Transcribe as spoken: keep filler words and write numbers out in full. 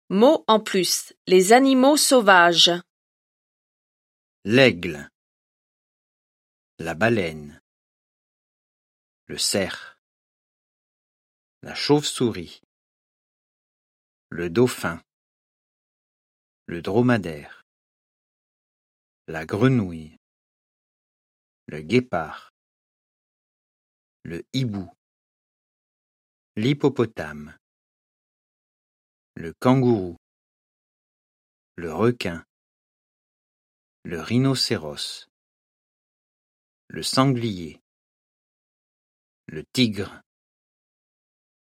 Mots en plus. Les animaux sauvages. L'aigle, la baleine, le cerf, la chauve-souris, le dauphin, le dromadaire, la grenouille, le guépard, le hibou, l'hippopotame, le kangourou, le requin, le rhinocéros, le sanglier, le tigre.